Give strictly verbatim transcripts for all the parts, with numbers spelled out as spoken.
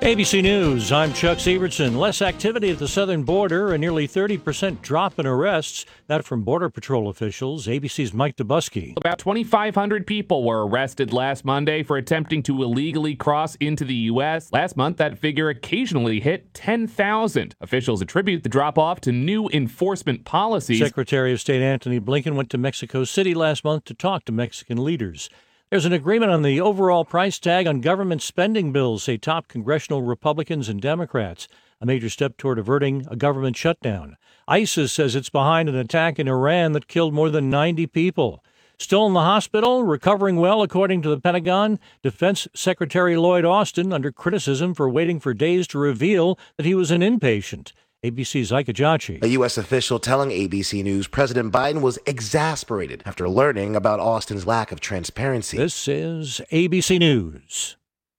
A B C News, I'm Chuck Severson. Less activity at the southern border, a nearly thirty percent drop in arrests. That from Border Patrol officials. A B C's Mike Dubusky. About twenty-five hundred people were arrested last Monday for attempting to illegally cross into the U S. Last month, that figure occasionally hit ten thousand. Officials attribute the drop-off to new enforcement policies. Secretary of State Antony Blinken went to Mexico City last month to talk to Mexican leaders. There's an agreement on the overall price tag on government spending bills, say top congressional Republicans and Democrats, a major step toward averting a government shutdown. ISIS says it's behind an attack in Iran that killed more than ninety people. Still in the hospital, recovering well, according to the Pentagon, Defense Secretary Lloyd Austin under criticism for waiting for days to reveal that he was an inpatient. A B C's Ike Ajachi. A U S official telling A B C News President Biden was exasperated after learning about Austin's lack of transparency. This is A B C News.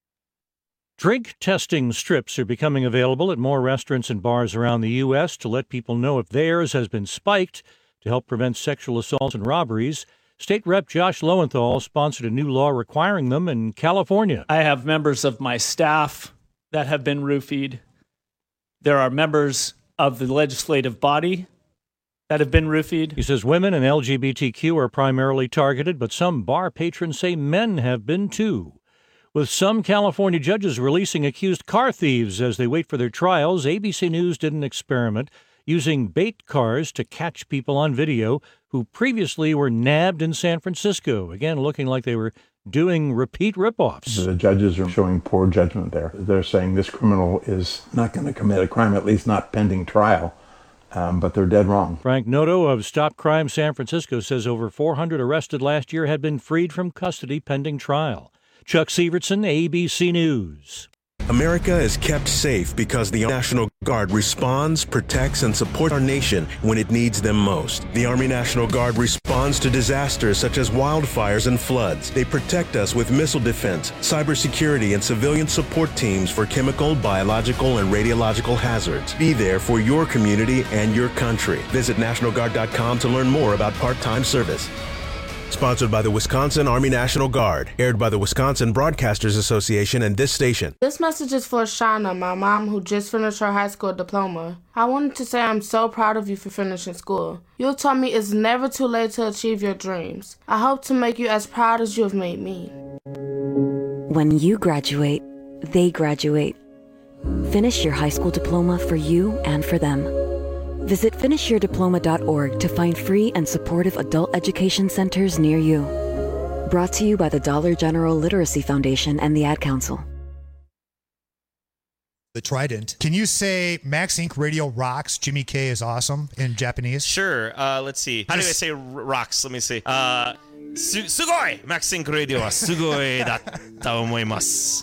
Drink testing strips are becoming available at more restaurants and bars around the U S to let people know if theirs has been spiked to help prevent sexual assaults and robberies. State Rep Josh Lowenthal sponsored a new law requiring them in California. I have members of my staff that have been roofied. There are members of the legislative body that have been roofied. He says women and L G B T Q are primarily targeted, but some bar patrons say men have been too. With some California judges releasing accused car thieves as they wait for their trials, A B C News did an experiment using bait cars to catch people on video who previously were nabbed in San Francisco, again looking like they were doing repeat ripoffs. The judges are showing poor judgment there. They're saying this criminal is not going to commit a crime, at least not pending trial, um, but they're dead wrong. Frank Noto of Stop Crime San Francisco says over four hundred arrested last year had been freed from custody pending trial. Chuck Severson, A B C News. America is kept safe because the National Guard responds, protects, and supports our nation when it needs them most. The Army National Guard responds to disasters such as wildfires and floods. They protect us with missile defense, cybersecurity, and civilian support teams for chemical, biological, and radiological hazards. Be there for your community and your country. Visit National Guard dot com to learn more about part-time service. Sponsored by the Wisconsin Army National Guard. Aired by the Wisconsin Broadcasters Association and this station. This message is for Shauna, my mom, who just finished her high school diploma. I wanted to say I'm so proud of you for finishing school. You taught me it's never too late to achieve your dreams. I hope to make you as proud as you have made me. When you graduate, they graduate. Finish your high school diploma for you and for them. Visit finish your diploma dot org to find free and supportive adult education centers near you. Brought to you by the Dollar General Literacy Foundation and the Ad Council. The Trident. Can you say Max Incorporated Radio rocks, Jimmy K is awesome in Japanese? Sure. Uh, let's see. How Just... do I say r- rocks? Let me see. Uh, su- sugoi! Max Incorporated Radio wa sugoi datta omoimasu.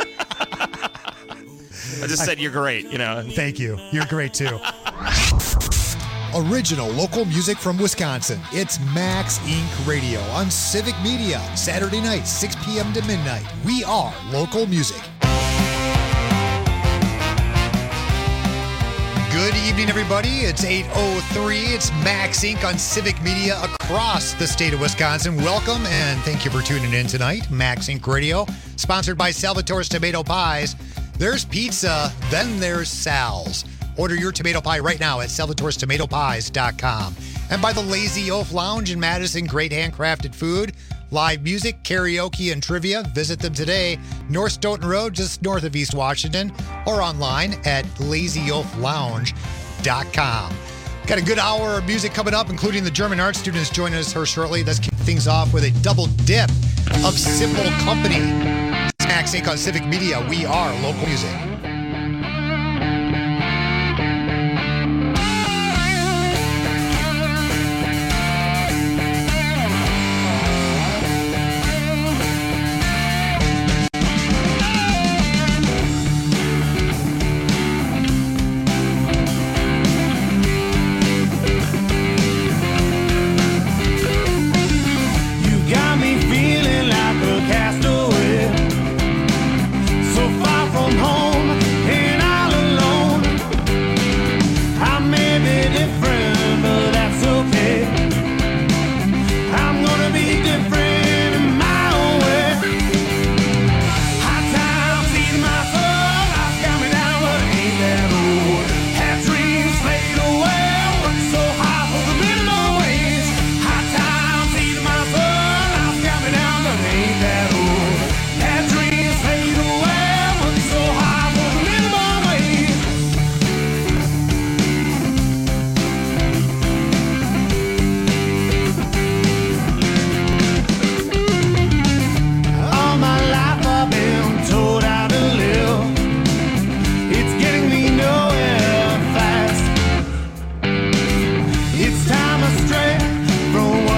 I just said you're great, you know. Thank you. You're great, too. Original local music from Wisconsin. It's Max Incorporated Radio on Civic Media. Saturday night, six p.m. to midnight. We are local music. Good evening, everybody. It's eight oh three. It's Max Incorporated on Civic Media across the state of Wisconsin. Welcome, and thank you for tuning in tonight. Max Incorporated Radio, sponsored by Salvatore's Tomato Pies. There's pizza, then there's Sal's. Order your tomato pie right now at salvatores tomato pies dot com. And by the Lazy Oaf Lounge in Madison, great handcrafted food, live music, karaoke, and trivia. Visit them today, North Stoughton Road, just north of East Washington, or online at lazy oaf lounge dot com. Got a good hour of music coming up, including the German art students joining us here shortly. Let's kick things off with a double dip of Simple Company. Max Incorporated on Civic Media. We are local music. Home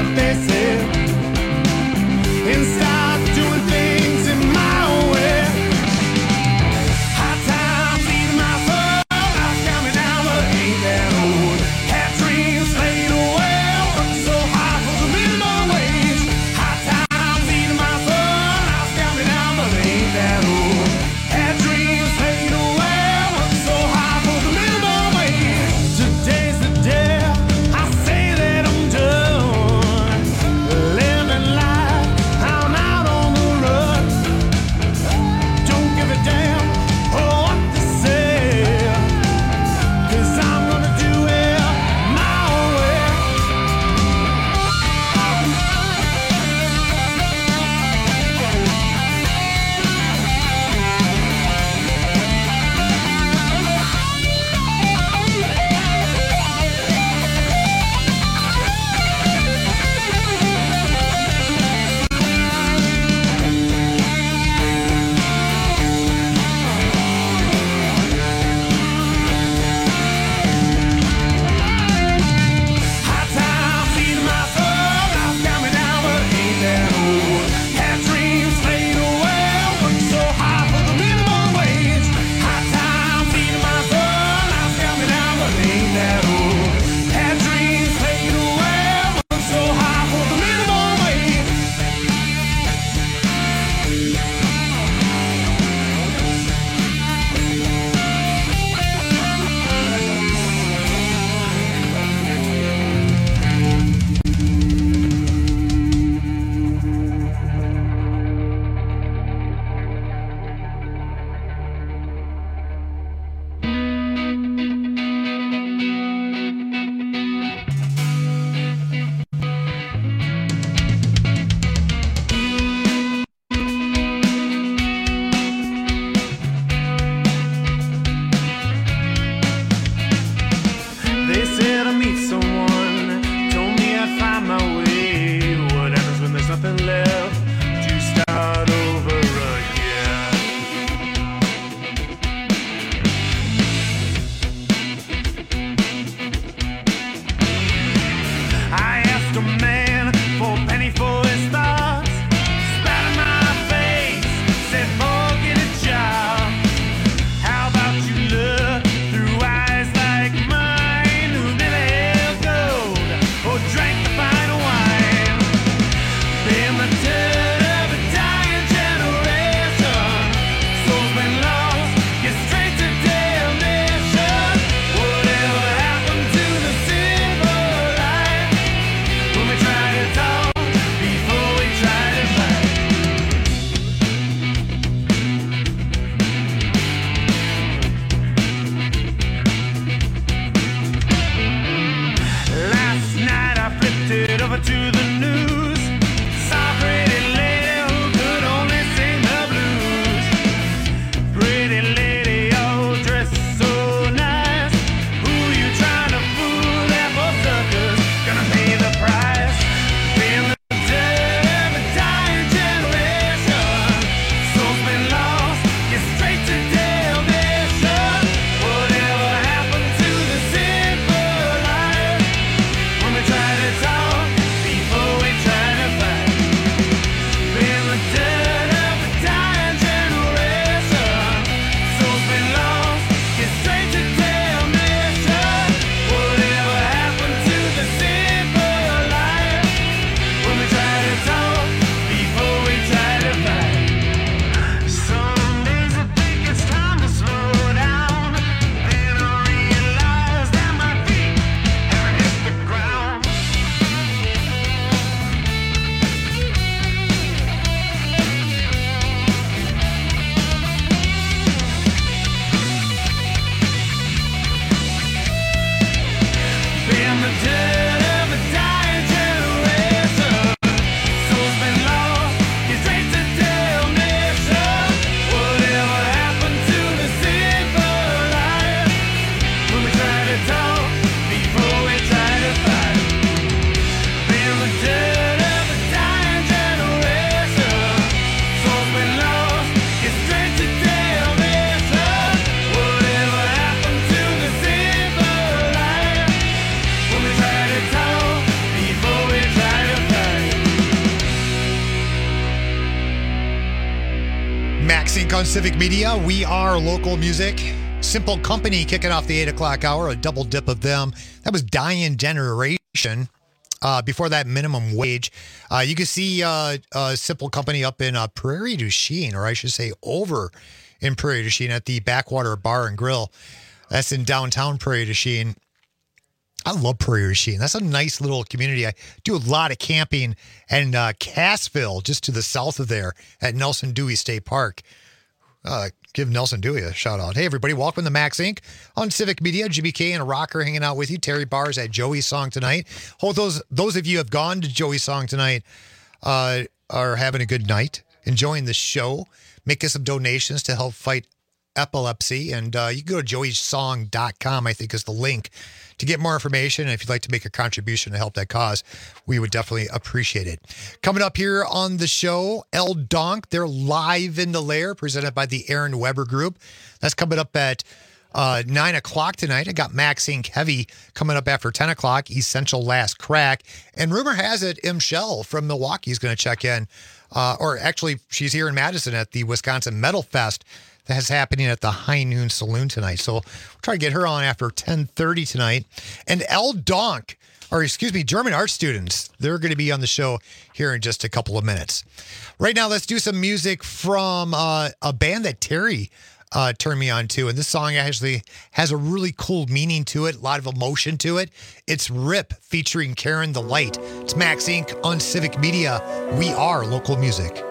they said and start doing things in my way. High times leading my soul, life's coming down, but ain't that old. Had dreams fade away, worked so hard for the minimum wage. High times leading my soul, life's coming down, but ain't that old. Had dreams fade away, worked so hard for the minimum wage. Today's the day I say that I'm done living life. I'm out on the run. Don't give a damn what they say, 'cause I'm gonna do it my way. High times leading my soul, life's coming down, but ain't that old. Had dreams fade away, worked so hard for the minimum wage. High times leading my soul, life's coming down, but ain't that old. Had dreams fade away, worked so hard for the minimum wage. They said I'd meet someone, told me I'd find my way. What happens when there's nothing left to start over again? I asked a man for a penny for his thoughts, spat in my face, said forget it, child. How about you look through eyes like mine, who never held gold or drank the fine wine? Been the turd of a dying generation, soul's been lost, get straight to damnation. Whatever happened to the silver light when we tried MaxInc on Civic Media. We are local music. Simple Company kicking off the eight o'clock hour, a double dip of them. That was Dying Generation. Uh, before that, Minimum Wage. Uh, you can see uh, uh, Simple Company up in uh, Prairie du Chien, or I should say over in Prairie du Chien at the Backwater Bar and Grill. That's in downtown Prairie du Chien. I love Prairie du Chien. That's a nice little community. I do a lot of camping in uh, Cassville, just to the south of there at Nelson Dewey State Park. Uh, give Nelson Dewey a shout out. Hey, everybody, welcome to MaxInc on Civic Media. G B K and a rocker hanging out with you. Terry Barr's at Joey's Song tonight. Hope those those of you who have gone to Joey's Song tonight uh, are having a good night, enjoying the show, making some donations to help fight epilepsy. And uh, you can go to joeys song dot com, I think is the link to get more information. And if you'd like to make a contribution to help that cause, we would definitely appreciate it. Coming up here on the show, El Donk, they're live in the lair, presented by the Aaron Weber Group. That's coming up at uh, nine o'clock tonight. I got MaxInc Heavy coming up after ten o'clock, Essential Last Crack. And rumor has it, M. Shell from Milwaukee is going to check in. Uh, or actually, she's here in Madison at the Wisconsin Metal Fest. That's happening at the High Noon Saloon tonight. So we'll try to get her on after ten thirty tonight. And El Donk, or excuse me, German art students, they're going to be on the show here in just a couple of minutes. Right now, let's do some music from uh, a band that Terry uh, turned me on to. And this song actually has a really cool meaning to it, a lot of emotion to it. It's Rip featuring Karen the Light. It's MaxInc on Civic Media. We are local music.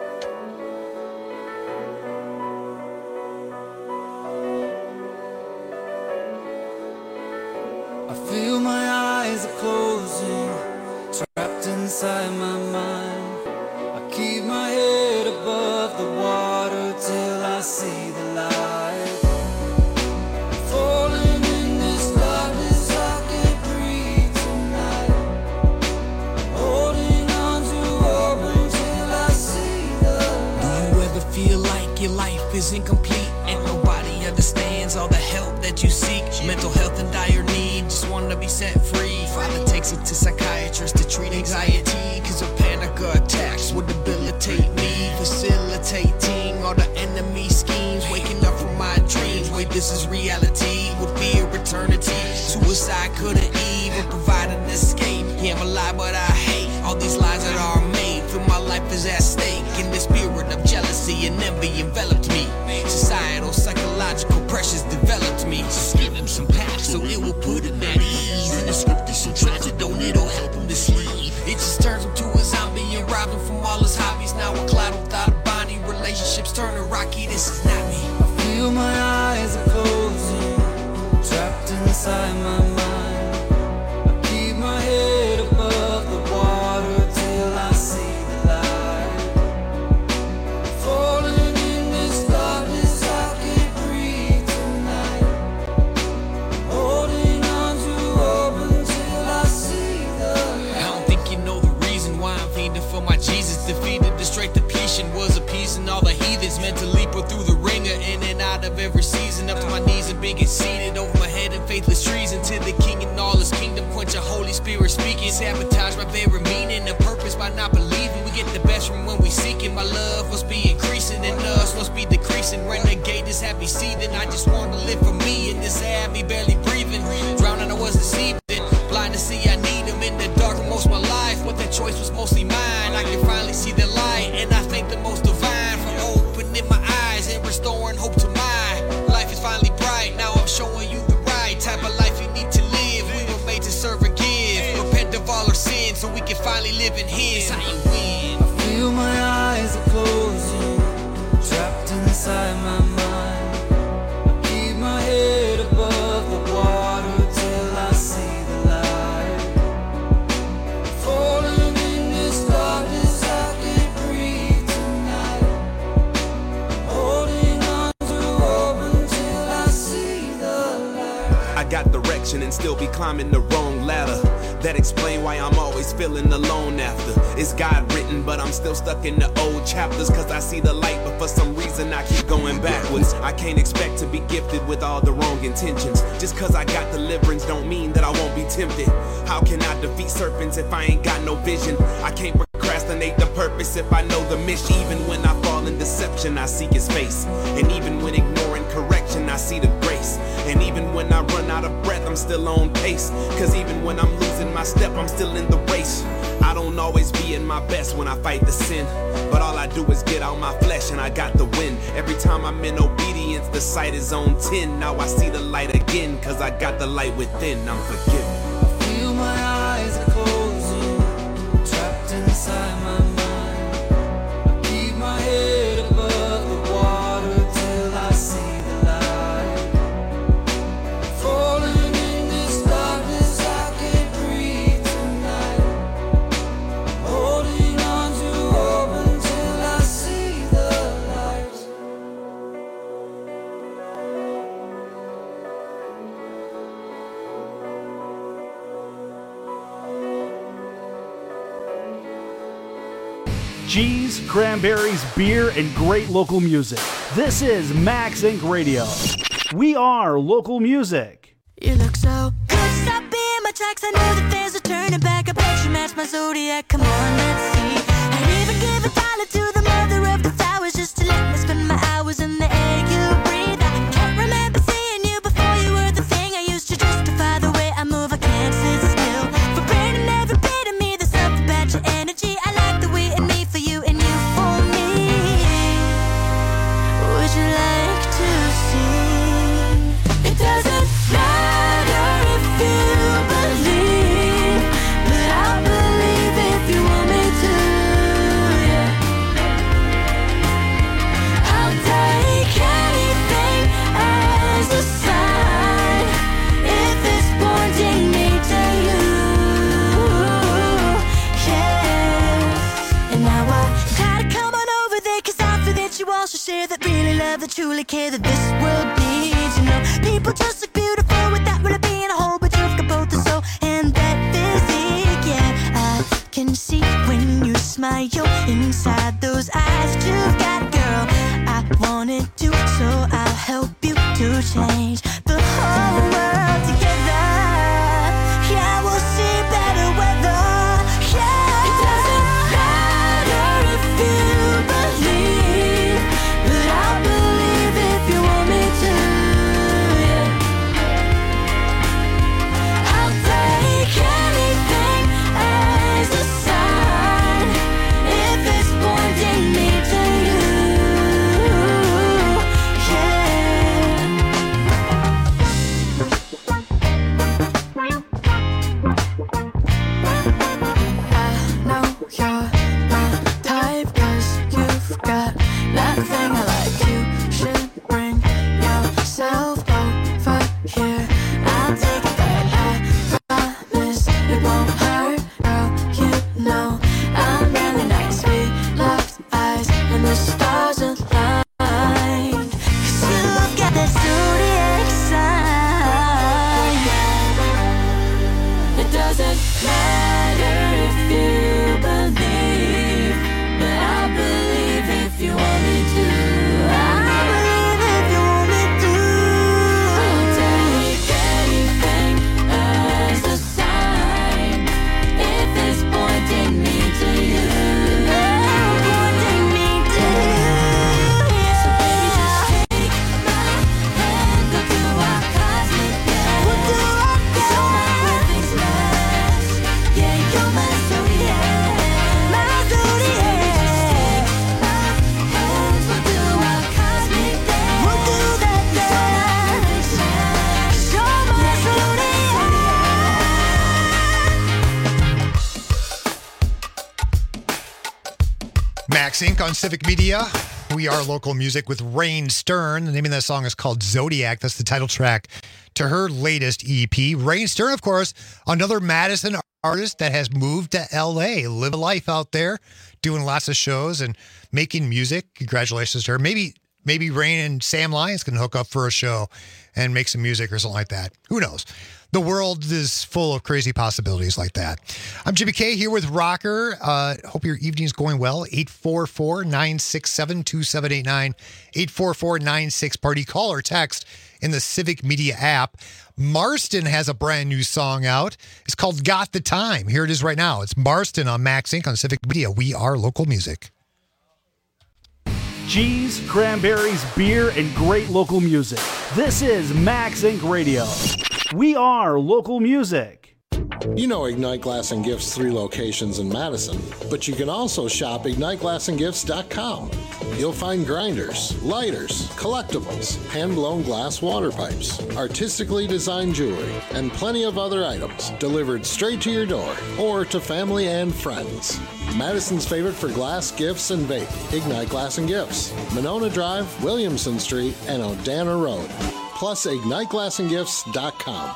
Feel my eyes are closing, trapped inside my mind. I keep my head above the water till I see the light. Falling in this darkness, I can't breathe tonight. Holding on to hope until I see the light. Do you ever feel like your life is incomplete and nobody understands all the help that you seek? Mental health in dire need, just wanna be set free. Father takes it to psychiatrists to treat anxiety, cause her panic attacks would debilitate me. Facilitating all the enemy schemes, waking up from my dreams. Wait, this is reality, would fear eternity. Suicide couldn't even provide an escape. Yeah, I'm alive, but I hate all these lies that are made. Feel my life is at stake, and the spirit of jealousy and envy enveloped me. Societal, psychological pressures developed me. Just give him some packs so it will put him at ease. And the script is so tragic, don't it'll help him to sleep. It just turns him to a zombie and rob him from all his hobbies. Now a cloud without a body, relationships turning rocky, this is not me. I feel my eyes are closing, trapped inside my mind. I keep my head above the water till I see the light. Falling in this darkness, I can't breathe tonight. Holding on to hope until I see the light. I don't think you know the reason why I'm fiending for my Jesus. Defeated the straight depletion, was appeasing all the heathens. Meant to leap her through the ringer, in and out of every season. Up to my knees and being seated over my head in faithless treason. To the king and all his kingdom, quench a Holy Spirit speaking. Sabotage my very meaning and purpose by not believing. We get the best from when we seek it. My love must be increasing and us must be decreasing. Renegade this happy seething. I just want to live for me in this air, me barely breathing. Drowning, I was deceived. Blind to see I need him in the dark for most of my life. But that choice was mostly mine. I can finally see the light, and I thank the most divine for opening my eyes and restoring hope to mine. Life is finally bright, now I'm showing you the right type of life you need to live. We were made to serve and give, repent of all our sins so we can finally live in his. I ain't win. I feel my eyes are closing, trapped inside my mind. I keep my head above the water till I see the light. Falling in this darkness, I can't breathe tonight. Holding on to hope until I see the light. I got direction and still be climbing the wrong ladder. That explain why I'm always feeling alone after. It's God written, but I'm still stuck in the old chapters. Cause I see the light, but for some reason I keep going backwards. I can't expect to be gifted with all the wrong intentions. Just cause I got deliverance don't mean that I won't be tempted. How can I defeat serpents if I ain't got no vision? I can't procrastinate procrastinate the purpose if I know the mission. Even when I fall in deception, I seek his face. And even when ignoring correction, I see the grace. And even when I run out of breath, I'm still on pace. Cause even when I'm losing my step, I'm still in the race. I don't always be in my best when I fight the sin, but all I do is get out my flesh and I got the win. Every time I'm in obedience, the sight is on ten. Now I see the light again, cause I got the light within. I'm forgiven. I feel my eyes are closing, trapped inside my mind. I keep my head above the water till I see the light. Falling in this darkness, I can't breathe tonight. Holding on to hope until I see the light. Cheese, cranberries, beer, and great local music. This is Max Incorporated. Radio. We are local music. You look so good, stop being my tracks. I know that there's a turning back. I bet you match my zodiac. Come on, let's see. I'd even give a dollar to the mother of the flowers just to let me spend my hours in the air you breathe. I can't remember seeing you before you were the thing I used to justify the way I move. I can't sit still. For burning every bit of me, there's something about your energy. I like the way in me for you and you for me. Would you like to see? It doesn't matter if you believe, but I'll believe if you want me to. Yeah. I'll take anything as a sign if it's pointing me to you. Yes. And now I try to come on over there, cause I feel that you also share that really love, that truly care, that this world needs. You know, people just look beautiful without really being a whole, but you've got both the soul and that physique. Yeah, I can see when you smile inside those eyes that you've got, girl. I wanted to, so I'll help you to change the whole world together. Yeah, we'll see better weather. Yeah, it doesn't matter if you believe, but I'll believe if you want me to. Yeah. I'll take anything as a sign if it's pointing me to you. I know you're my type, cause you've got nothing I like. You should bring yourself over here. I'll take it back, I promise it won't hurt, girl. You know I'm really nice. We locked eyes and the stars aligned, cause you've got that zodiac sign. It doesn't matter if you believe, but I believe if you want me to. I believe if you want me to. I'll take anything as a sign if it's pointing me to you. Pointing me to you. So baby, just take my hand, go to our cosmic dance. We'll do our dance. So my perfect match. Yeah, you're my zodiac. My zodiac. My hands, we'll do our cosmic dance. We'll do that dance. So my perfect zodiac. Max Incorporated on Civic Media. We are local music with Rain Stern. The name of that song is called Zodiac. That's the title track to her latest E P. Rain Stern, of course, another Madison artist that has moved to L A, live a life out there, doing lots of shows and making music. Congratulations to her. Maybe maybe Rain and Sam Lyons can hook up for a show and make some music or something like that. Who knows? the world is full of crazy possibilities like that. I'm Jimmy K here with Rocker. Uh, hope your evening's going well. eight four four, nine six seven, two seven eight nine. eight four four, nine six party. Call or text in the Civic Media app. Marston has a brand new song out. It's called Got the Time. Here it is right now. It's Marston on Max Incorporated on Civic Media. We are local music. Cheese, cranberries, beer, and great local music. This is Max Incorporated Radio. We are local music. You know Ignite Glass and Gifts' three locations in Madison, but you can also shop ignite glass and gifts dot com. You'll find grinders, lighters, collectibles, hand-blown glass water pipes, artistically designed jewelry, and plenty of other items delivered straight to your door or to family and friends. Madison's favorite for glass, gifts, and vape, Ignite Glass and Gifts, Monona Drive, Williamson Street, and Odana Road. Plus ignite glass and gifts dot com.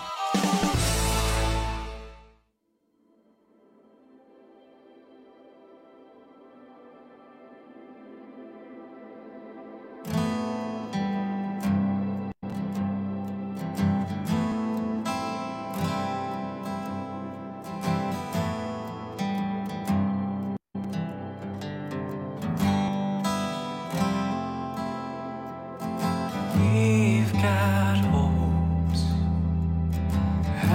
We've got hopes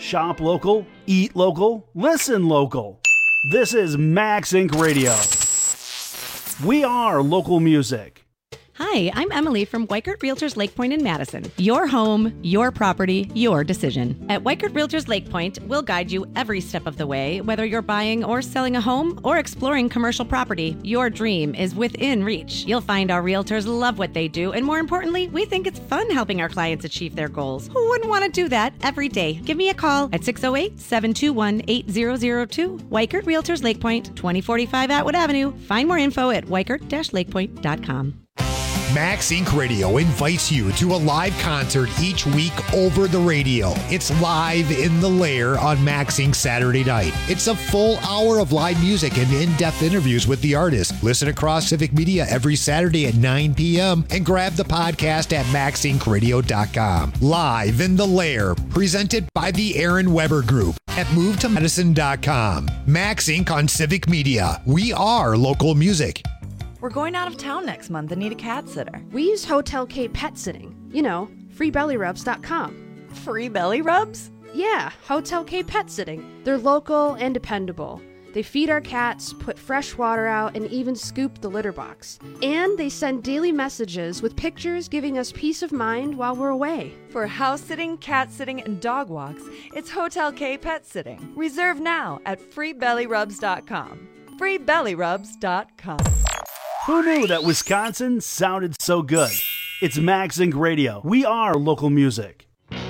Shop local, eat local, listen local. This is Max Incorporated. Radio. We are local music. Hi, I'm Emily from Weichert Realtors Lake Point in Madison. Your home, your property, your decision. At Weichert Realtors Lake Point, we'll guide you every step of the way. Whether you're buying or selling a home or exploring commercial property, your dream is within reach. You'll find our realtors love what they do, and more importantly, we think it's fun helping our clients achieve their goals. Who wouldn't want to do that every day? Give me a call at six oh eight, seven two one, eight zero zero two. Weichert Realtors Lake Point, twenty forty-five Atwood Avenue. Find more info at weichert dash lake point dot com. Max Incorporated. Radio invites you to a live concert each week over the radio. It's Live in the Lair on Max Incorporated. Saturday night. It's a full hour of live music and in-depth interviews with the artist. Listen across Civic Media every Saturday at nine p.m. and grab the podcast at max inc radio dot com. Live in the Lair, presented by the Aaron Weber Group at move to medicine dot com. Max Incorporated on Civic Media. We are local music. We're going out of town next month and need a cat sitter. We use Hotel K Pet Sitting. You know, free belly rubs dot com. Free belly rubs? Yeah, Hotel K Pet Sitting. They're local and dependable. They feed our cats, put fresh water out, and even scoop the litter box. And they send daily messages with pictures giving us peace of mind while we're away. For house sitting, cat sitting, and dog walks, it's Hotel K Pet Sitting. Reserve now at free belly rubs dot com. free belly rubs dot com. Who knew that Wisconsin sounded so good? It's Max Incorporated. Radio. We are local music.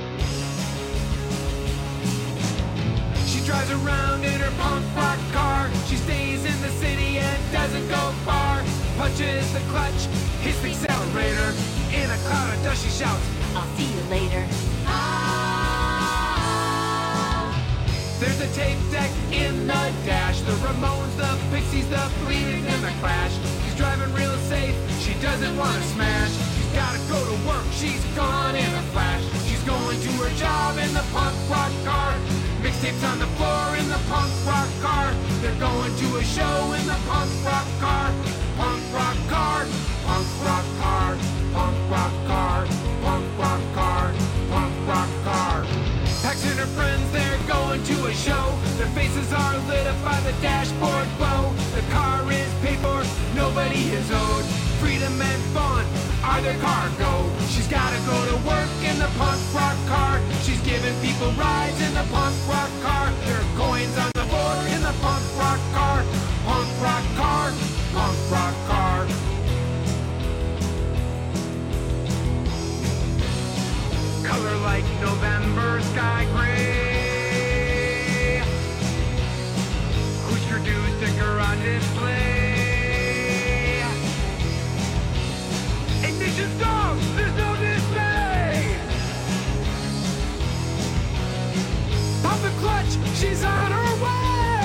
She drives around in her punk rock car. She stays in the city and doesn't go far. Punches the clutch, hits the accelerator. In a cloud of dust she shouts, I'll see you later. There's a tape deck in the dash. The Ramones, the Pixies, the Bleeding, and the Clash. She's driving real safe, she doesn't want to smash. She's gotta go to work, she's gone in a flash. She's going to her job in the punk rock car. Mixtapes on the floor in the punk rock car. They're going to a show in the punk rock car. Punk rock car, punk rock car, punk rock car, punk rock car, punk rock car. Pax and her friends, they're going to a show. Their faces are lit up by the dashboard glow. The car is paid for, nobody is owed. Freedom and fun are their cargo. She's gotta go to work in the punk rock car. She's giving people rides in the punk rock car. There are coins on the floor in the punk rock car. Punk rock car, punk rock car. Color like November sky gray. Husker Du sticker on display. Ignition stop, there's no display. Pop the clutch, she's on her way.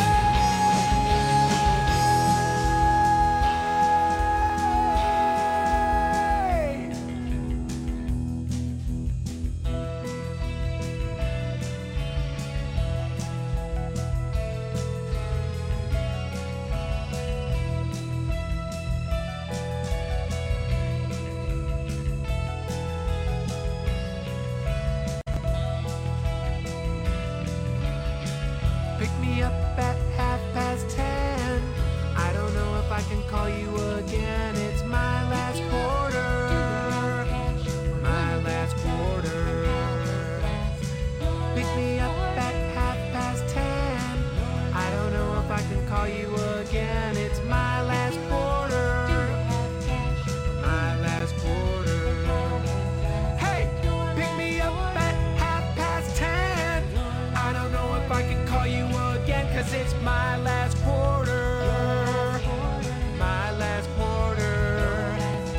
Pick me up at half past ten. I don't know if I can call you again. It's my last quarter. My last quarter. Pick me up at half past ten. I don't know if I can call you again. It's my last quarter. My last quarter. Hey, pick me up at half past ten. I don't know if I can call you again, cause it's my last quarter. My last quarter.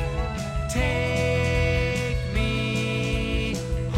Take me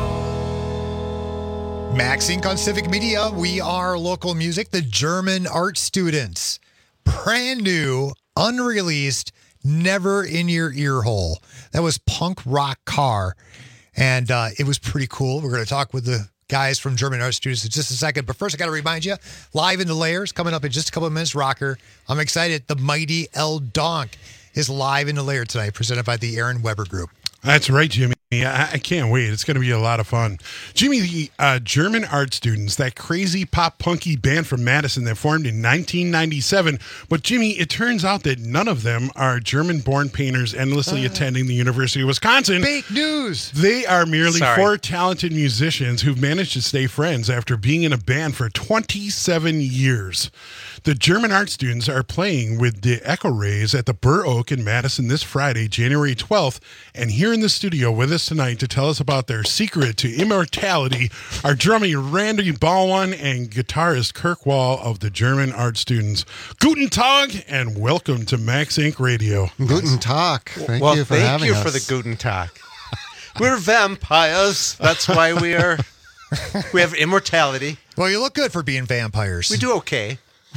home. Max Incorporated on Civic Media. We are local music. The German art students. Brand new, unreleased, never in your ear hole. That was Punk Rock Car. And uh, it was pretty cool. We're going to talk with the guys from German art students in just a second. But first, I got to remind you, Live in the Layers coming up in just a couple of minutes. Rocker. I'm excited. The Mighty El Donk is live in the Lair tonight, presented by the Aaron Weber Group. That's right, Jimmy. Yeah, I can't wait. It's going to be a lot of fun. Jimmy, the uh, German art students, that crazy pop punky band from Madison that formed in nineteen ninety-seven. But Jimmy, it turns out that none of them are German-born painters endlessly uh, attending the University of Wisconsin. Fake news. They are merely Sorry. four talented musicians who've managed to stay friends after being in a band for twenty-seven years. The German art students are playing with the Echo Rays at the Burr Oak in Madison this Friday, January twelfth. And here in the studio with us tonight to tell us about their secret to immortality are drumming Randy Ballwan and guitarist Kirk Wall of the German art students. Guten Tag and welcome to Max Inc Radio. Guten Tag. Thank well, you for thank having you us. for the Guten Tag. We're vampires. That's why we are. We have immortality. Well, you look good for being vampires. We do okay.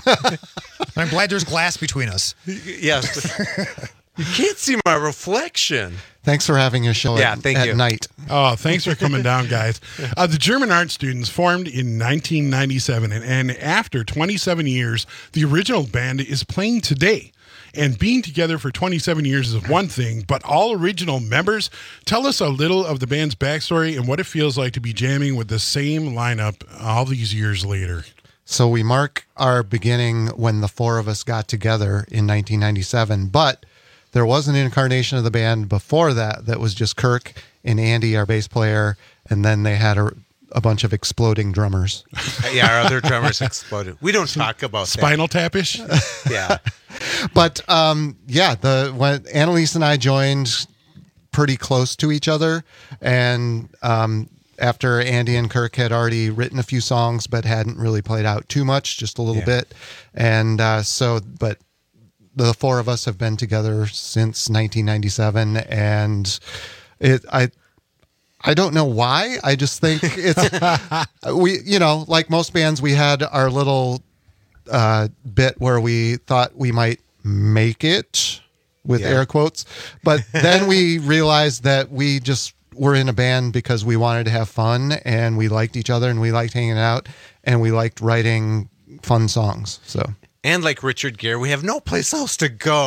I'm glad there's glass between us. Yes. You can't see my reflection. Thanks for having your show yeah, at, thank at you. night. Oh, thanks for coming down, guys. Uh, the German art students formed in nineteen ninety-seven, and, and after twenty-seven years, the original band is playing today. And being together for twenty-seven years is one thing, but all original members. Tell us a little of the band's backstory and what it feels like to be jamming with the same lineup all these years later. So we mark our beginning when the four of us got together in nineteen ninety-seven, but there was an incarnation of the band before that that was just Kirk and Andy, our bass player, and then they had a, a bunch of exploding drummers. Yeah, our other drummers exploded. We don't talk about Spinal that. Tap-ish? Yeah. But um, yeah, the when Annalise and I joined pretty close to each other, and um, after Andy and Kirk had already written a few songs but hadn't really played out too much, just a little Yeah. bit, and uh, so but the four of us have been together since nineteen ninety-seven, and it I. I don't know why. I just think it's we, you know, like most bands, we had our little uh, bit where we thought we might make it with Yeah. air quotes, but then we realized that we just were in a band because we wanted to have fun and we liked each other and we liked hanging out and we liked writing fun songs. So, And like Richard Gere, we have no place else to go.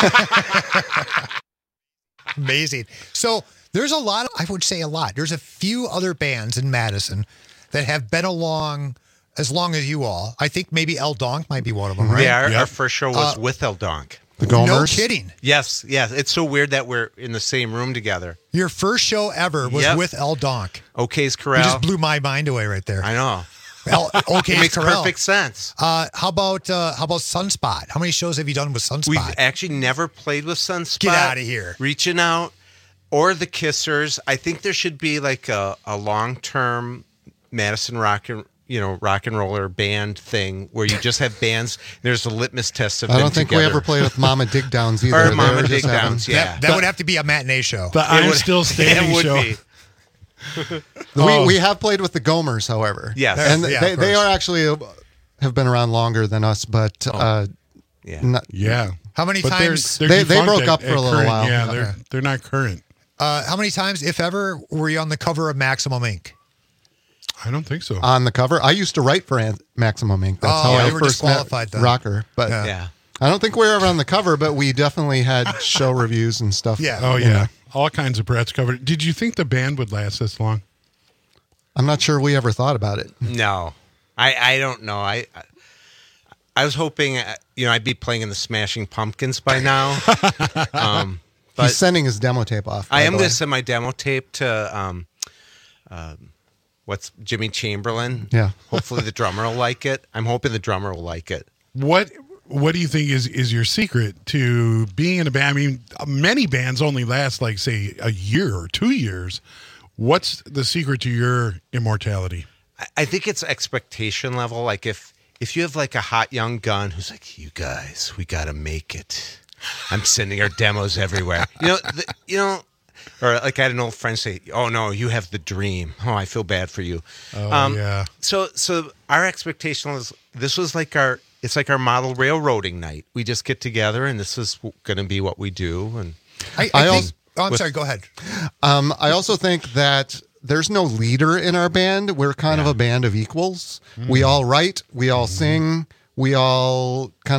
Amazing. So there's a lot, of, I would say a lot. There's a few other bands in Madison that have been along as long as you all. I think maybe El Donk might be one of them, right? Yeah, our, Yep. our first show was Uh, with El Donk. the Gomers. No kidding. Yes, yes. It's so weird that we're in the same room together. Your first show ever was Yep. with El Donk. OK's You Corral. just blew my mind away right there. I know. El, okay, It makes Corral. perfect sense. Uh, how about uh, how about Sunspot? How many shows have you done with Sunspot? We've actually never played with Sunspot. Get outta here. Reaching Out or the Kissers. I think there should be like a, a long-term Madison rock and you know rock and roller band thing where you just have bands. There's a litmus test of I them don't think together. we ever played with Mama Dig Downs either. Or They Mama were Dig just having- Downs, yeah. that that would have to be a matinee show. The I'm would- Still Standing it would show. be. We Oh. we have played with the Gomers, however. Yes. and Yeah, they of they course. are actually uh, have been around longer than us, but uh, Yeah. not, Yeah. How many But they're- times? they're They- they defunct broke at- up for at a little current- while. Yeah, Okay. they're they're not current. Uh, how many times, if ever, were you on the cover of Maximum Incorporated? I don't think so. on the cover. I used to write for An- Maximum Incorporated. That's Oh, how I you were first met disqualified then. Rocker. But Yeah. Yeah. I don't think we were ever on the cover, but we definitely had show reviews and stuff. Yeah. Oh you yeah, know. all kinds of press covered. Did you think the band would last this long? I'm not sure we ever thought about it. No, I, I don't know. I I was hoping uh, you know I'd be playing in the Smashing Pumpkins by now. um, but He's sending his demo tape off. I by am the going way. to send my demo tape to um, um, what's Jimmy Chamberlain. Yeah. Hopefully the drummer will like it. I'm hoping the drummer will like it. What What do you think is is your secret to being in a band? I mean, many bands only last like say a year or two years. What's the secret to your immortality? I, I think it's expectation level. Like if if you have like a hot young gun who's like, you guys, we got to make it. I'm sending our demos everywhere. You know, the, you know, or like I had an old friend say, "Oh no, you have the dream." Oh, I feel bad for you. Oh yeah. So so our expectation was this was like our it's like our model railroading night. We just get together and this is going to be what we do. And I, I, I think. also- Oh, I'm with- sorry. Go ahead. Um, I also think that there's no leader in our band. We're kind of a band of equals. We all write, we all sing, we all kind of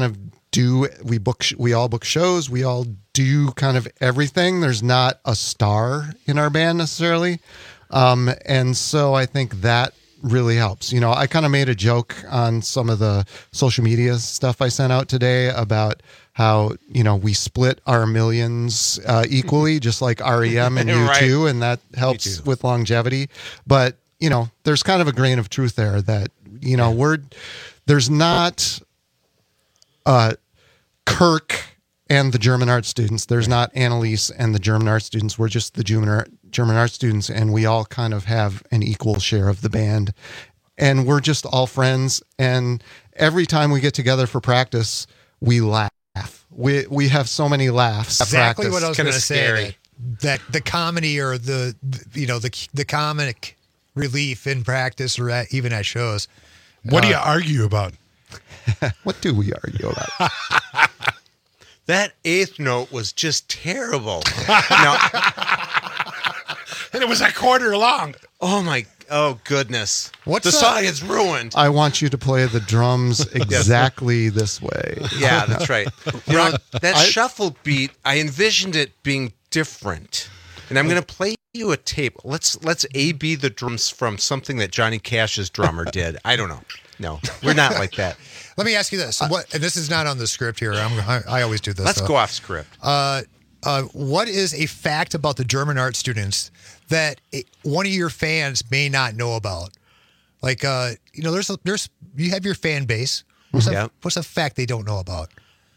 do we book we all book shows, we all do kind of everything. There's not a star in our band necessarily, um, and so I think that really helps. You know, I kind of made a joke on some of the social media stuff I sent out today about how, you know, we split our millions uh, equally, just like R E M and U two, Right. and that helps with longevity. But, you know, there's kind of a grain of truth there that, you know, we're there's not uh, Kirk and the German art students. There's not Annalise and the German art students. We're just the German art, German art students, and we all kind of have an equal share of the band. And we're just all friends. And every time we get together for practice, we laugh. We we have so many laughs. at Exactly practice. what I was going to say. That, that the comedy or the, the you know the the comic relief in practice or at, even at shows. What do you Uh, argue about? What do we argue about? That eighth note was just terrible. no, and it was a quarter long. Oh my! Oh goodness! What's the that? song is ruined. I want you to play the drums exactly this way. Yeah, that's right. You know, that I- shuffle beat, I envisioned it being different. And I'm going to play you a tape. Let's let's A B the drums from something that Johnny Cash's drummer did. I don't know. No, we're not like that. Let me ask you this. What? And this is not on the script here. I'm, I, I always do this. Let's though. go off script. Uh, uh, what is a fact about the German art students that it, one of your fans may not know about? Like, uh, you know, there's a, there's you have your fan base. What's, Yeah. a, what's a fact they don't know about?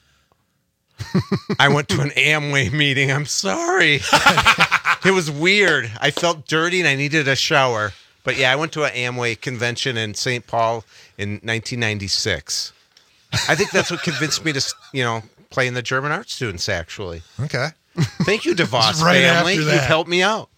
I went to an Amway meeting. I'm sorry. It was weird. I felt dirty and I needed a shower. But yeah, I went to an Amway convention in Saint Paul in nineteen ninety-six. I think that's what convinced me to, you know, play in the German art students, actually. Okay. Thank you, DeVos Right family. after You've that. helped me out.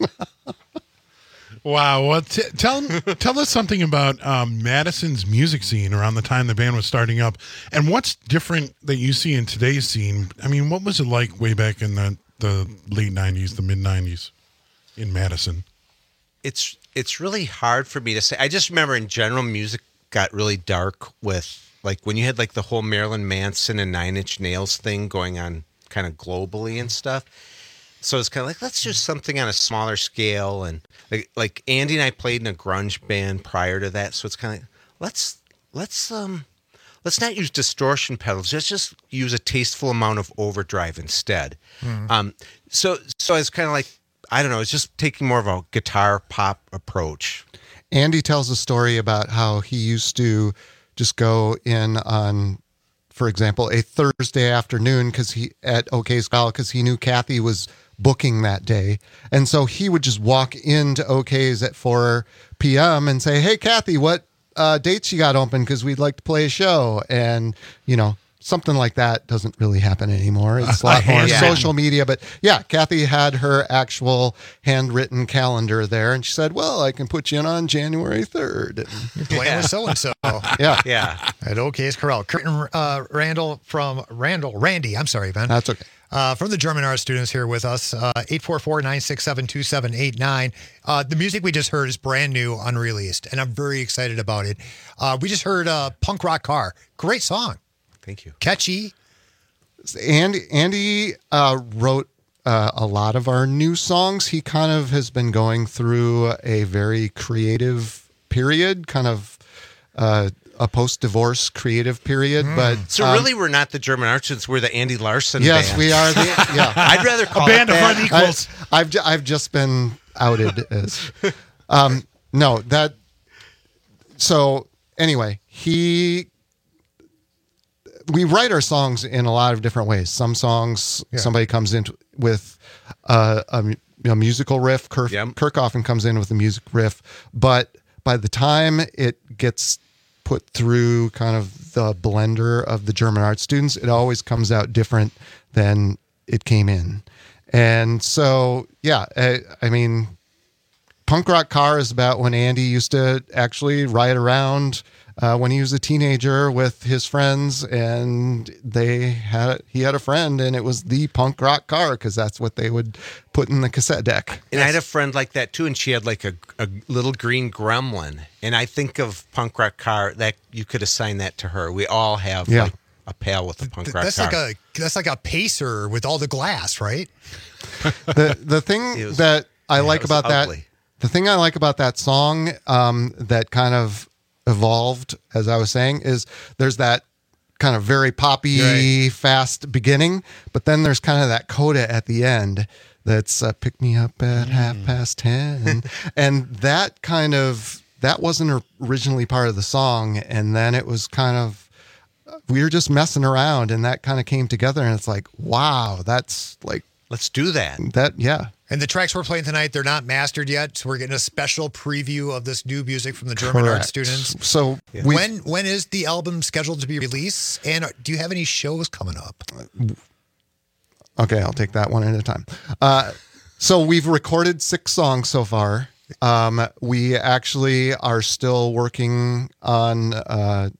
Wow. Well, t- tell tell us something about um, Madison's music scene around the time the band was starting up, and what's different that you see in today's scene. I mean, what was it like way back in the, the late nineties, the mid nineties in Madison? It's it's really hard for me to say. I just remember in general, music got really dark with like when you had like the whole Marilyn Manson and Nine Inch Nails thing going on, kind of globally and stuff. So it's kind of like, let's do something on a smaller scale. And like, like Andy and I played in a grunge band prior to that. So it's kind of like, let's, let's, um, let's not use distortion pedals. Let's just use a tasteful amount of overdrive instead. Mhm. Um, so, so it's kind of like, I don't know, it's just taking more of a guitar pop approach. Andy tells a story about how he used to just go in on, for example, a Thursday afternoon because he at OK Skull because he knew Kathy was booking that day, and so he would just walk into OK's at four p.m. and say, "Hey, Kathy, what uh, dates you got open? Because we'd like to play a show." And you know, something like that doesn't really happen anymore. It's a lot more Yeah. social media, but yeah, Kathy had her actual handwritten calendar there, and she said, "Well, I can put you in on January third." You're playing with so and so. Yeah, yeah. At OK's Corral. Curtin uh, Randall from Randall Randy. I'm sorry, man. That's okay. Uh, from the German art students here with us, uh, eight four four, nine six seven, two seven eight nine. Uh, the music we just heard is brand new, unreleased, and I'm very excited about it. Uh, we just heard uh, Punk Rock Car. Great song. Thank you. Catchy. Andy Andy uh, wrote uh, a lot of our new songs. He kind of has been going through a very creative period, kind of uh, a post-divorce creative period. But So um, really, we're not the German art students. We're the Andy Larson yes, band. we are. The, yeah, I'd rather call band it of that. unequals. I, I've ju- I've just been outed as um, no that. So anyway, he. We write our songs in a lot of different ways. Some songs, Yeah. somebody comes in with uh, a, mu- a musical riff. Kirk, Yep. Kirk often comes in with a music riff, but by the time it gets put through kind of the blender of the German art students, it always comes out different than it came in. And so, yeah, I, I mean, Punk Rock Car is about when Andy used to actually ride around uh, when he was a teenager with his friends, and they had he had a friend, and it was the Punk Rock Car because that's what they would put in the cassette deck. And I had a friend like that too, and she had like a, a little green gremlin. And I think of Punk Rock Car, that you could assign that to her. We all have Yeah. like a pail with a punk Th- rock That's car. like a that's like a pacer with all the glass, right? the the thing was- that I yeah, like it was about ugly. that the thing I like about that song um, that kind of evolved, as I was saying, is there's that kind of very poppy, Right. fast beginning, but then there's kind of that coda at the end that's uh, pick me up at Mm. half past ten, and that kind of that wasn't originally part of the song, and then it was kind of we were just messing around, and that kind of came together, and it's like, wow, that's like let's do that. That yeah. And the tracks we're playing tonight, they're not mastered yet, so we're getting a special preview of this new music from the German art Correct. students. So we- when when is the album scheduled to be released? And do you have any shows coming up? Okay, I'll take that one at a time. Uh, so we've recorded six songs so far. Um, we actually are still working on uh,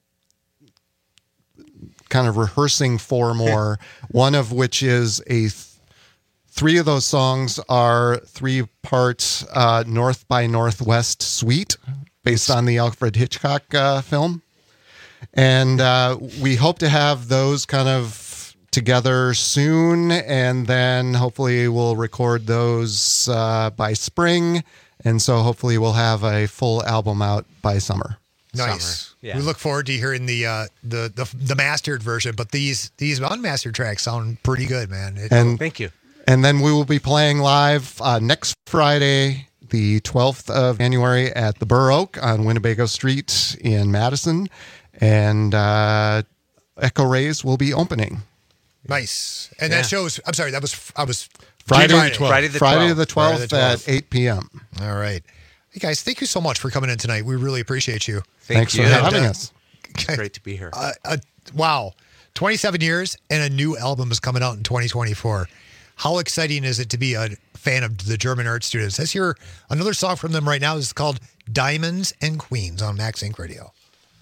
kind of rehearsing four more, one of which is a th- three of those songs are three parts uh, North by Northwest suite based on the Alfred Hitchcock uh, film. And uh, we hope to have those kind of together soon, and then hopefully we'll record those uh, by spring, and so hopefully we'll have a full album out by summer. Nice. Summer. Yeah. We look forward to hearing the uh, the, the the mastered version, but these these unmastered tracks sound pretty good, man. It- And Thank you. And then we will be playing live uh, next Friday, the twelfth of January, at the Burr Oak on Winnebago Street in Madison, and uh, Echo Rays will be opening. Nice. And Yeah. that shows. I'm sorry. That was I was Friday, Friday, Friday the twelfth, Friday the twelfth Friday at eight p.m. All right. Hey guys, thank you so much for coming in tonight. We really appreciate you. Thank Thanks you. for having And, uh, us. It's great to be here. Uh, uh, wow, twenty-seven years and a new album is coming out in twenty twenty-four. How exciting is it to be a fan of the German art students? Let's hear another song from them right now. This is called Diamonds and Queens on Max Inc Radio.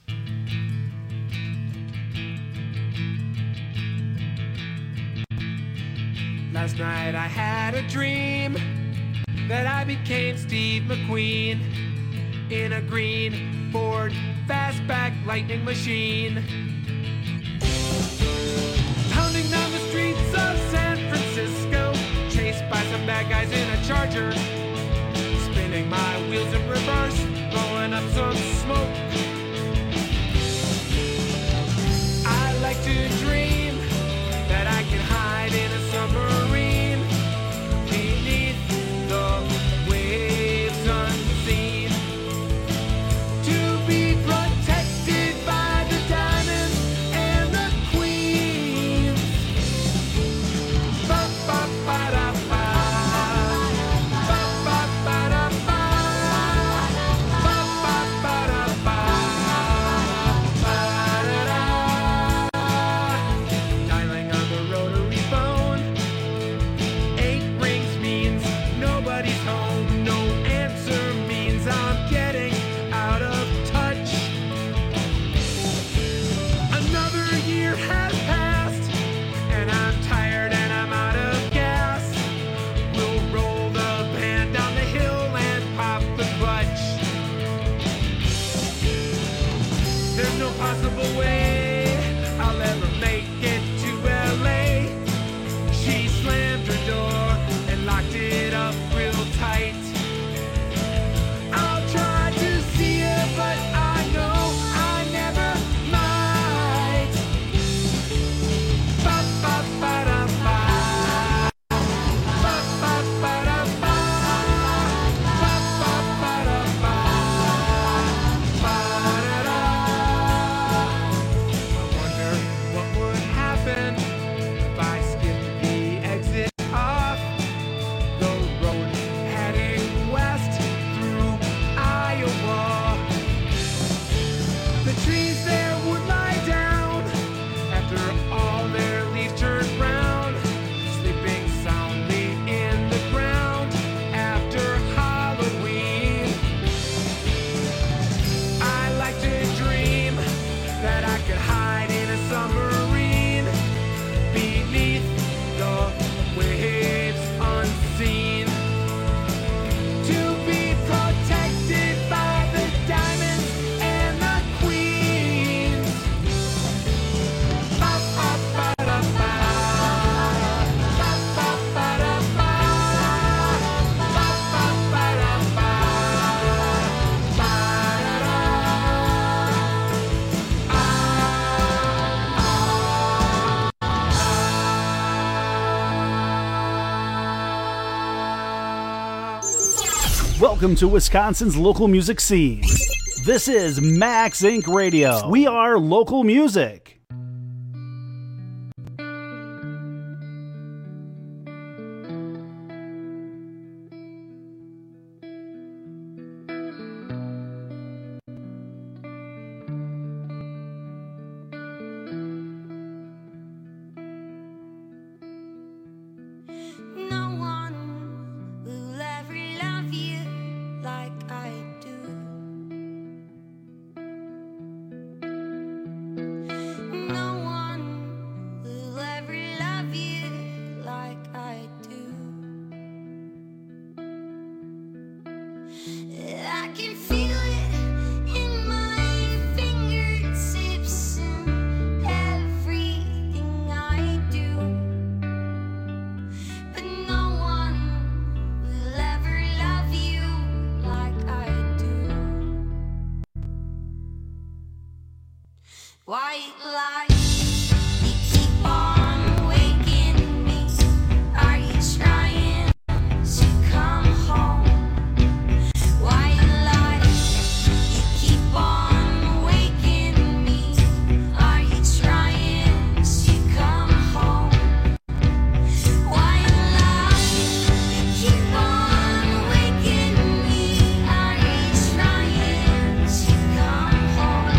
Last night I had a dream that I became Steve McQueen in a green Ford fastback lightning machine. Pounding down the streets of San Francisco, chased by some bad guys in a Charger, spinning my wheels in reverse, blowing up some smoke. I like to dream that I can hide in a submarine beneath the waves unseen, to be protected by the diamonds and the queens. Ba ba ba da ba, ba ba ba da ba, ba ba ba da ba, ba da da. Dialing on the rotary phone. Eight rings means nobody's home. No answer means I'm getting out of touch. Another year has passed, and I'm tired and I'm out of gas. We'll roll the band down the hill and pop the clutch. There's no possible way I'll ever make it to L A. She slammed her door and locked it up real tight. I'll try to see her, but I know I never might. Ba ba ba da ba, ba ba ba da ba, ba ba ba da ba, ba da da. I wonder what would Welcome to Wisconsin's local music scene. This is Max Incorporated. Radio. We are local music. White lights, you keep on waking me. Are you trying to come home? White lights, you keep on waking me. Are you trying to come home? White lights, you keep on waking me. Are you trying to come home?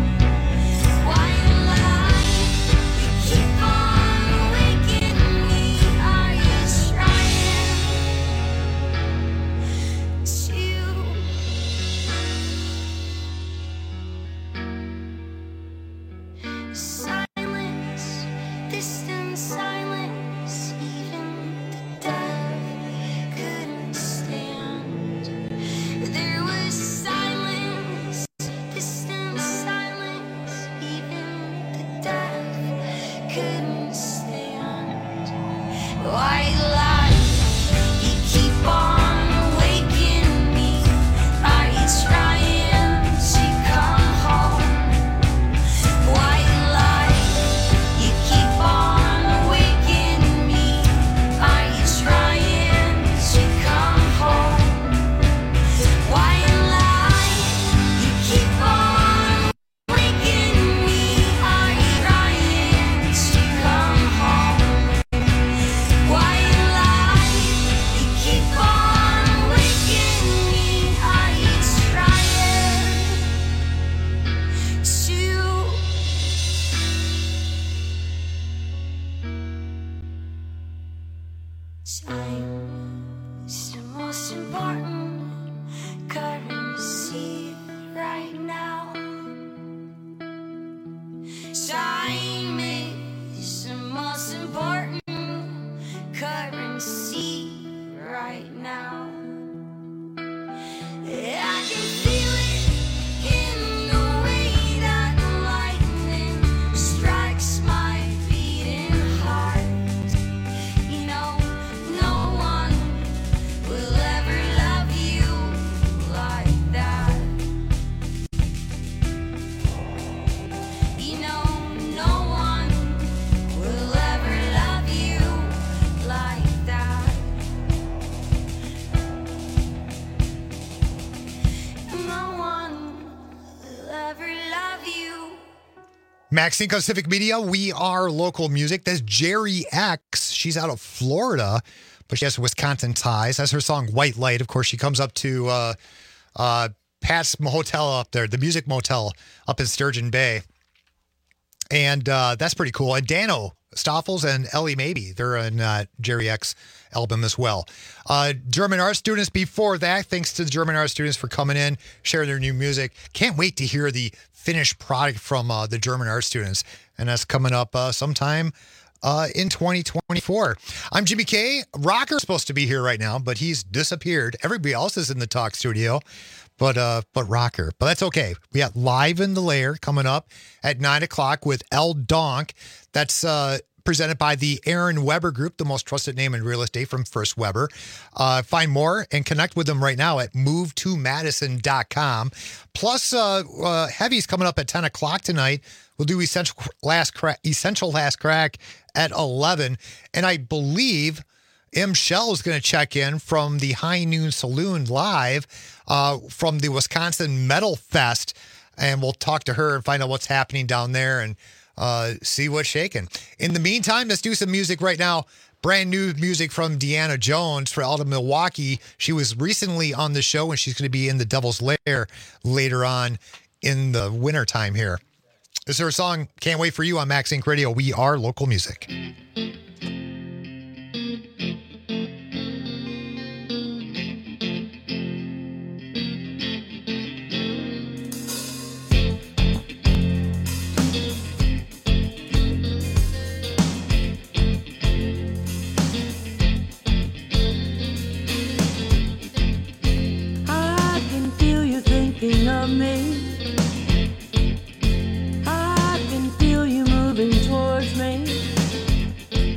Silence, distant silence, even the dead couldn't stand. There was silence, distant silence, even the dead couldn't stand. White light, you keep on waking me. Are you trying to come home? White light, you keep on waking me. Are you trying to come home? White light, you keep on waking me. Are you trying to come home? White light, you keep on waking me. Are you trying to? Time is the most important currency right now. Time is the most important currency right now. I can feel it in the way that lightning strikes my beating heart. You know, no one will ever love you like that. You know, no one will ever love you like that. No one will ever love you. Max Inc. on Civic Media. We are local music. That's Jerry X. She's out of Florida, but she has Wisconsin ties. That's her song White Light. Of course, she comes up to uh, uh, Pat's Motel up there, the Music Motel up in Sturgeon Bay. And uh, that's pretty cool. And Dano Stoffels and Ellie Maybe, they're in uh, Jerry X album as well. Uh, German art students before that. Thanks to the German art students for coming in, sharing their new music. Can't wait to hear the finished product from uh, the German art students. And that's coming up uh, sometime uh, in twenty twenty-four. I'm Jimmy K. Rocker's supposed to be here right now, but he's disappeared. Everybody else is in the talk studio. But uh, but Rocker. But that's okay. We got Live in the Lair coming up at nine o'clock with El Donk. That's uh, presented by the Aaron Weber Group, the most trusted name in real estate from First Weber. Uh, find more and connect with them right now at move to madison dot com. Plus, uh, uh, Heavy's coming up at ten o'clock tonight. We'll do Essential Last Crack, Essential Last Crack at eleven. And I believe M. Shell is going to check in from the High Noon Saloon live uh, from the Wisconsin Metal Fest. And we'll talk to her and find out what's happening down there and uh, see what's shaking. In the meantime, let's do some music right now. Brand new music from Deanna Jones for out of Milwaukee. She was recently on the show, and she's going to be in the Devil's Lair later on in the wintertime here. This is her song, Can't Wait For You on Max Inc Radio. We are local music. I can feel you thinking of me. I can feel you moving towards me.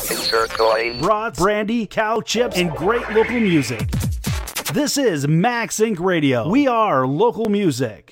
Insert coin. Brats, brandy, cow chips, and great local music. This is Max Inc Radio. We are local music.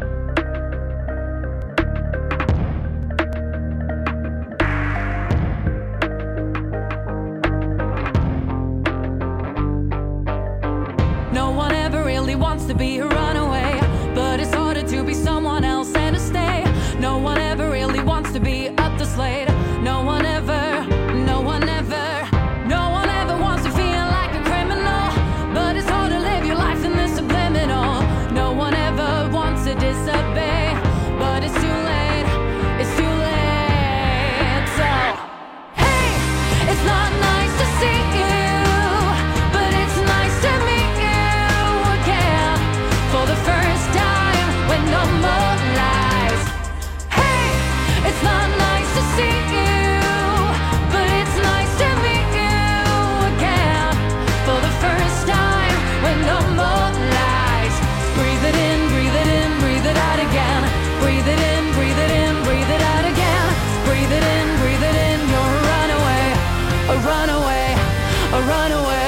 No one ever really wants to be a runaway, but it's harder to be someone else and to stay. No one ever really wants to be up the slate. No one ever, no one ever, no one ever wants to feel like a criminal, but it's hard to live your life in this subliminal. No one ever wants to disobey, but it's too late, it's too late. So, hey, it's not nice to see you, but it's nice to meet you again for the first time with no more lies. Hey, it's not nice to see you, but it's nice to meet you again for the first time with no more lies. Breathe it in, breathe it in, breathe it out again. Breathe it in, breathe it in, breathe it out again. Breathe it in, breathe it in. You're a runaway, a runaway, a runaway.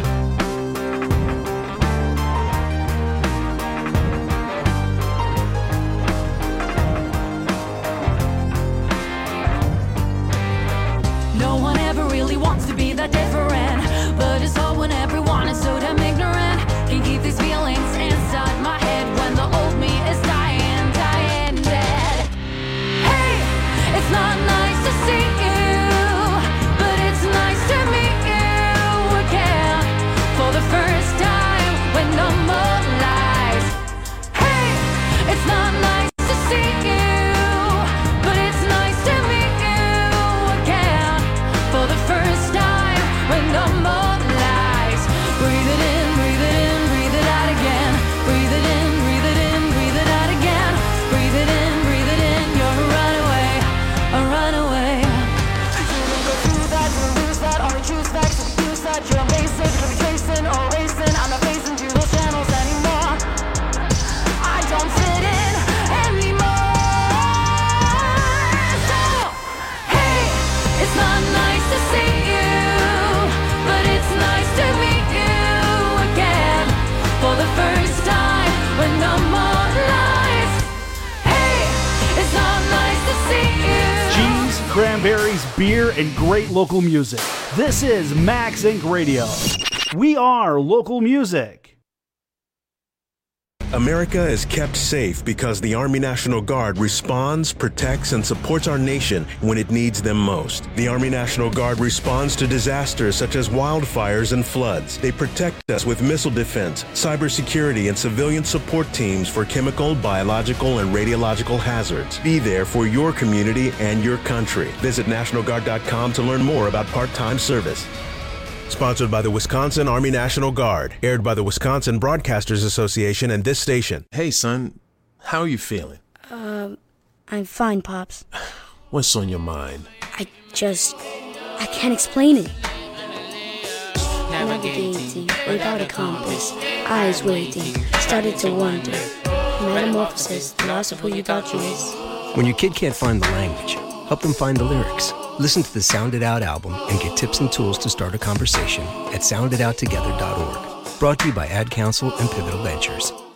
No one ever really wants to be that different, but it's hard when everyone is so damn ignorant. Can't keep these feelings inside my head when the old me is dying, dying dead. Hey, it's not nice to see you, but it's nice to meet you again for the first time with no more lies. Hey, it's not nice to see you, but it's nice to meet you again for the first time with no more lies. Breathe it in, breathe it in, breathe it out again. Breathe it in, breathe it in, breathe it out again. Breathe it in, breathe it in. You're a runaway, a runaway. You go through that, you lose that, or choose that, to use that. You're amazing, you're tracing or racing. I'm not facing through those channels anymore. I don't fit in anymore. So, hey, it's not nice to see you, but it's nice to meet you again for the first time with no more lies. Hey, it's not nice to see you. Cheese, cranberries, beer, and great local music. This is Max Inc Radio. We are local music. America is kept safe because the Army National Guard responds, protects, and supports our nation when it needs them most. The Army National Guard responds to disasters such as wildfires and floods. They protect us with missile defense, cybersecurity, and civilian support teams for chemical, biological, and radiological hazards. Be there for your community and your country. Visit National Guard dot com to learn more about part-time service. Sponsored by the Wisconsin Army National Guard. Aired by the Wisconsin Broadcasters Association and this station. Hey, son. How are you feeling? Um, I'm fine, Pops. What's on your mind? I just... I can't explain it. Navigating without a compass, eyes waiting, started to wonder. Metamorphosis, the loss of who you thought you was. When your kid can't find the language, help them find the lyrics. Listen to the Sound It Out album and get tips and tools to start a conversation at sound it out together dot org. Brought to you by Ad Council and Pivotal Ventures.